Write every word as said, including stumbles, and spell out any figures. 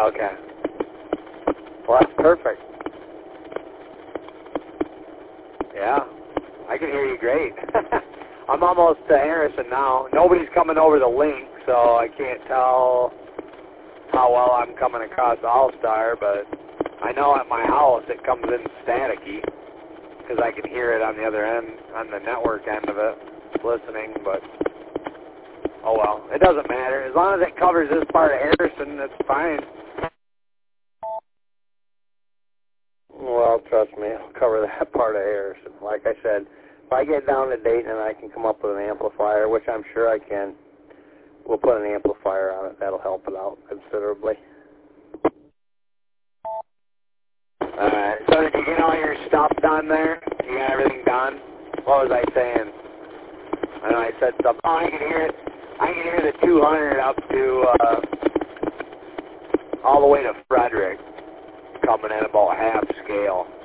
Okay. Well, that's perfect. Yeah, I can hear you great. I'm almost to Harrison now. Nobody's coming over the link, so I can't tell how well I'm coming across All-Star, but I know at my house it comes in staticky because I can hear it on the other end, on the network end of it, listening, but oh well. It doesn't matter. As long as it covers this part of Harrison, that's fine. Well, trust me, I'll cover that part of Harrison. Like I said, if I get down to Dayton and I can come up with an amplifier, which I'm sure I can, we'll put an amplifier on it. That'll help it out considerably. Alright, so did you get all your stuff done there? You got everything done? What was I saying? I know I said something. Oh, I can hear it. I can hear the two hundred up to, uh, all the way to Frederick, coming in about half scale.